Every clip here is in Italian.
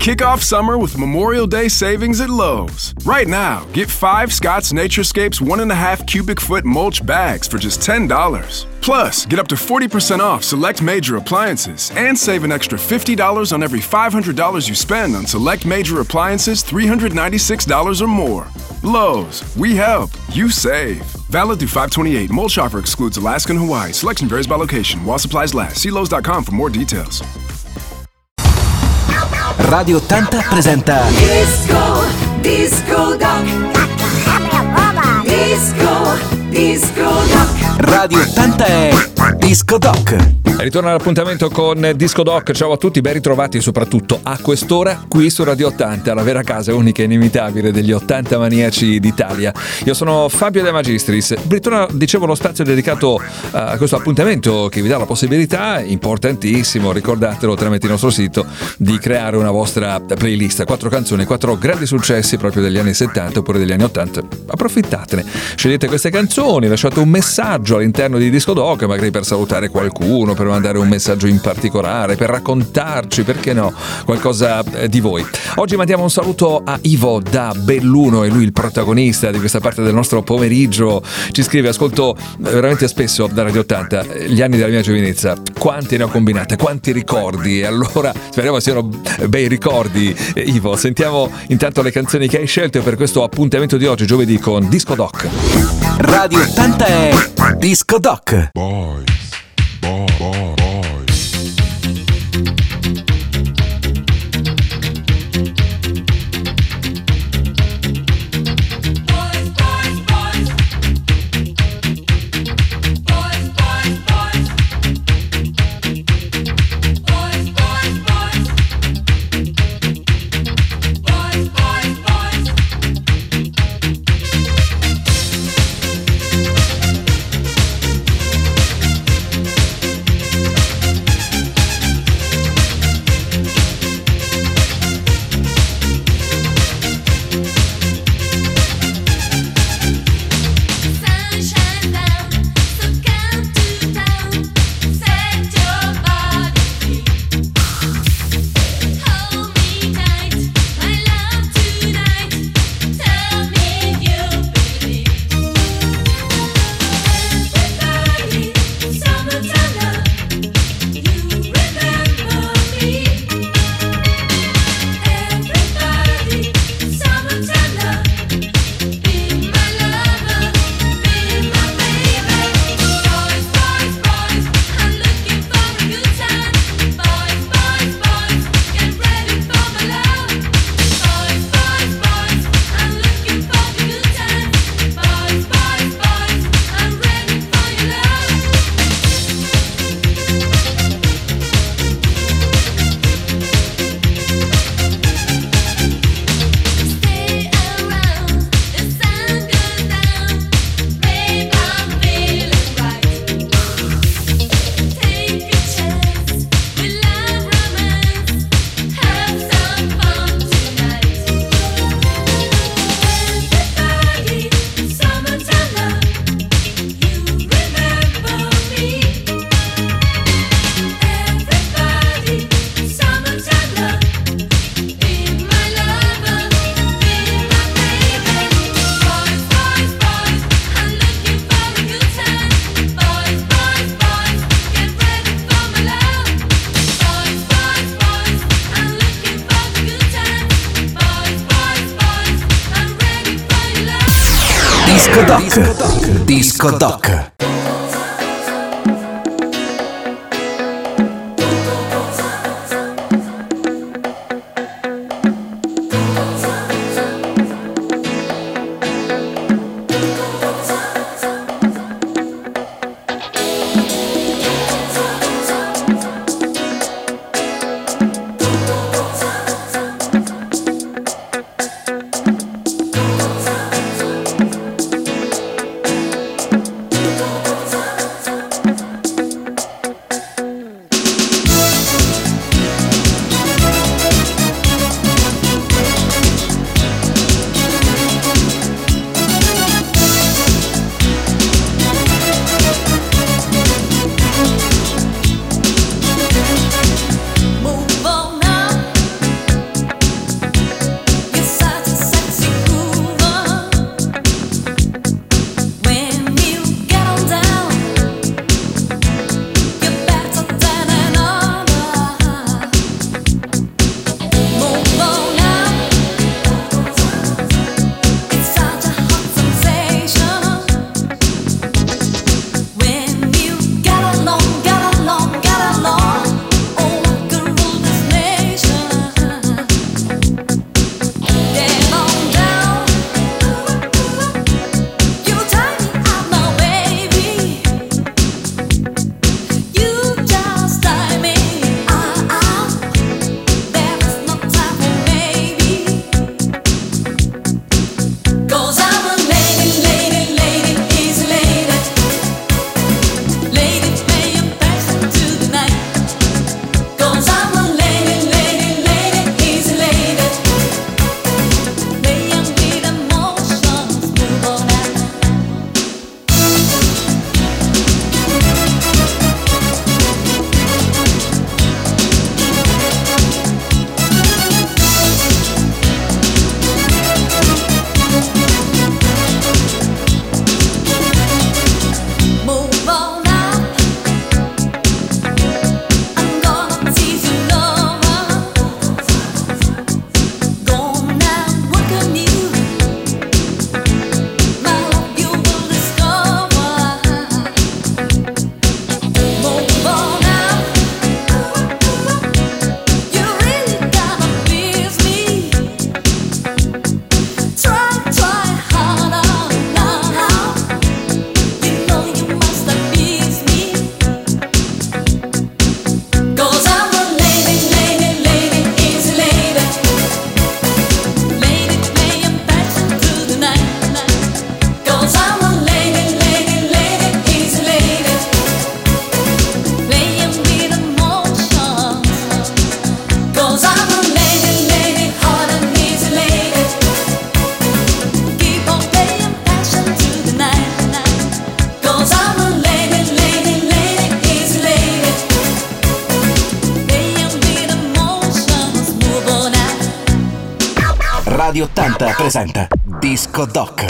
Kick off summer with Memorial Day savings at Lowe's. Right now, get 5 Scott's Naturescapes 1.5 cubic foot mulch bags for just $10. Plus, get up to 40% off select major appliances and save an extra $50 on every $500 you spend on select major appliances $396 or more. Lowe's, we help, you save. Valid through 5/28. Mulch offer excludes Alaska and Hawaii. Selection varies by location. While supplies last. See Lowe's.com for more details. Radio 80 presenta Disco Doc. Disco Doc. Radio 80 è Disco Doc. Ritorna all'appuntamento con Disco Doc. Ciao a tutti, ben ritrovati soprattutto a quest'ora qui su Radio 80, la vera casa unica e inimitabile degli 80 maniaci d'Italia. Io sono Fabio De Magistris. Ritorna, dicevo, lo spazio dedicato a questo appuntamento che vi dà la possibilità, importantissimo, ricordatelo tramite il nostro sito, di creare una vostra playlist. 4 canzoni, 4 grandi successi proprio degli anni 70 oppure degli anni 80. Approfittatene, scegliete queste canzoni, lasciate un messaggio all'interno di Disco Doc, magari per salutare qualcuno, per mandare un messaggio in particolare, per raccontarci, perché no, qualcosa di voi. Oggi mandiamo un saluto a Ivo da Belluno, è lui il protagonista di questa parte del nostro pomeriggio. Ci scrive: ascolto veramente spesso da Radio 80 gli anni della mia giovinezza, quanti ne ho combinate, quanti ricordi. E allora speriamo siano bei ricordi. Ivo, sentiamo intanto le canzoni che hai scelto per questo appuntamento di oggi, giovedì, con Disco Doc. Radio 80 è Disco Doc. Boys. Disco Doc. Radio 80 presenta Disco Doc.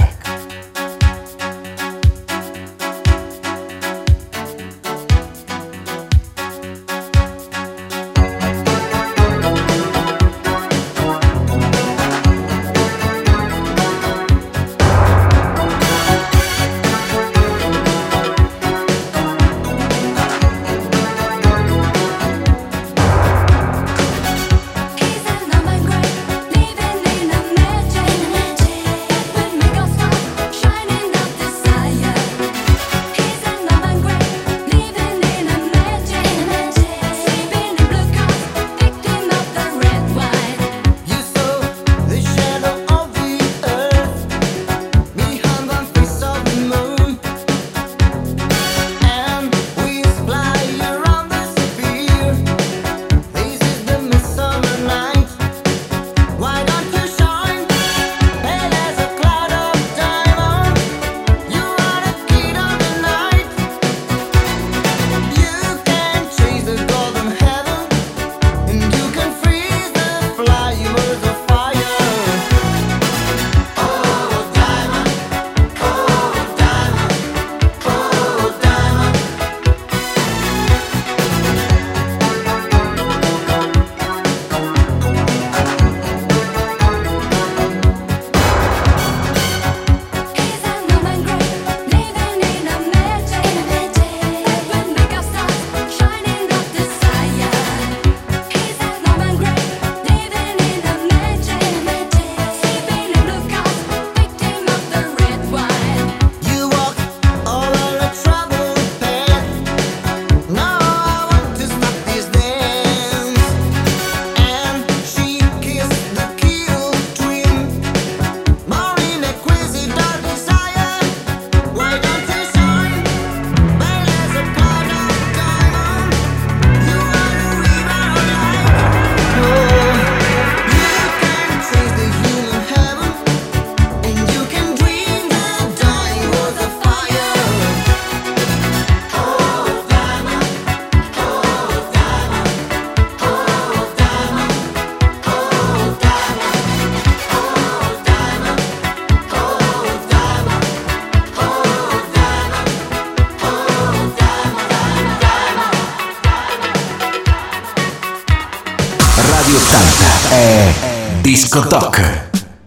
Radio 80 è Disco Doc.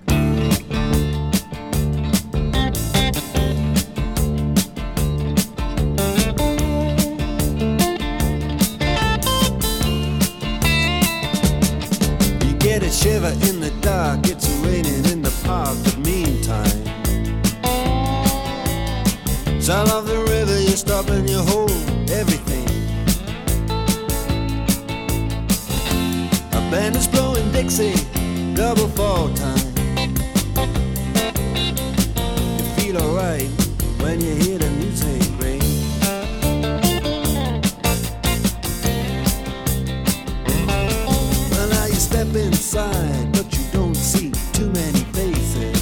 Shiver in the dark, it's raining in the park, but meantime sound of the river, you stop and you hold everything. A band is blowing Dixie, double fall time. You feel alright when you hear the music ring. Well, now you step inside, but you don't see too many faces.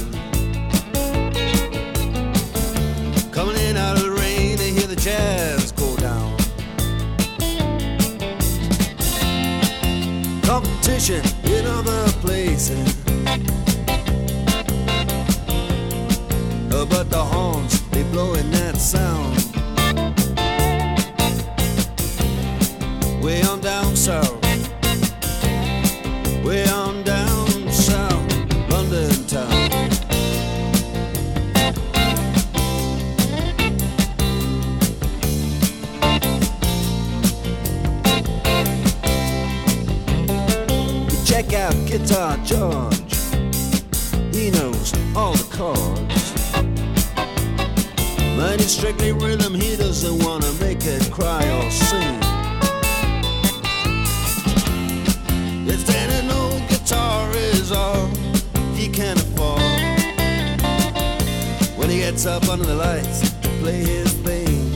Coming in out of the rain, they hear the jazz go down. Competition in other places, but the horns, they blowing that sound. Way on down south, way on down south, London town. You check out Guitar George, he knows all the chords. But it's strictly rhythm, he doesn't wanna make it cry or sing. If then an old guitar is all he can afford, when he gets up under the lights to play his thing.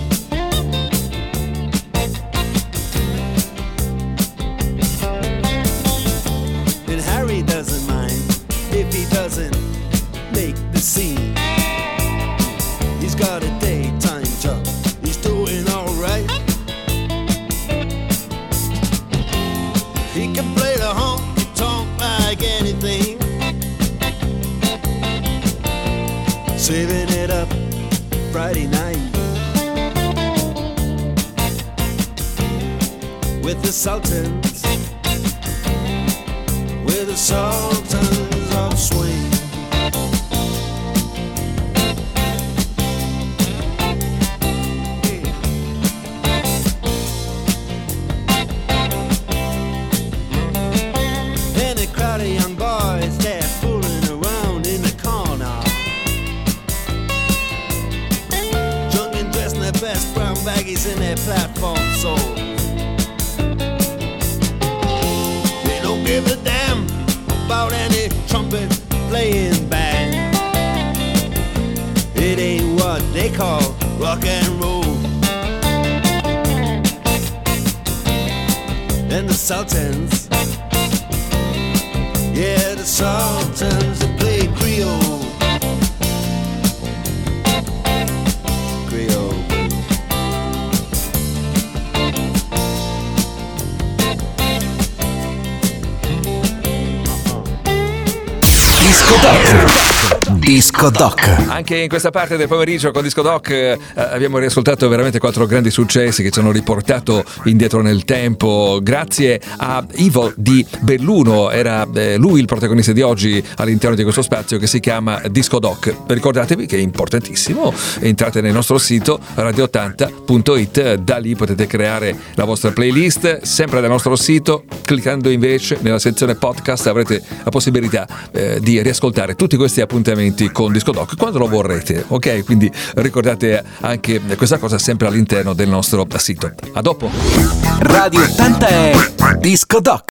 And Harry doesn't mind if he doesn't make the scene. He's got a daytime job, he's doing alright. He can play the honky tonk like anything. saving it up Friday night with the Sultans, with the Sultans of Swing. And a crowd of young boys, they're fooling around in the corner, drunk and dressed in their best brown baggies in their platform soles. Give a damn about any trumpet playing band. It ain't what they call rock and roll. And the Sultans, yeah, the Sultans that play Creole. Creole. Disco Doc. Disco Doc. Anche in questa parte del pomeriggio con Disco Doc abbiamo riascoltato veramente 4 grandi successi che ci hanno riportato indietro nel tempo. Grazie a Ivo di Belluno, era lui il protagonista di oggi all'interno di questo spazio che si chiama Disco Doc. Ricordatevi che è importantissimo, entrate nel nostro sito radio80.it, da lì potete creare la vostra playlist, sempre dal nostro sito. Cliccando invece nella sezione podcast avrete la possibilità di riascoltare tutti questi appuntamenti con Disco Doc quando lo vorrete, ok? Quindi ricordate anche questa cosa sempre all'interno del nostro sito. A dopo. Radio 80 è Disco Doc.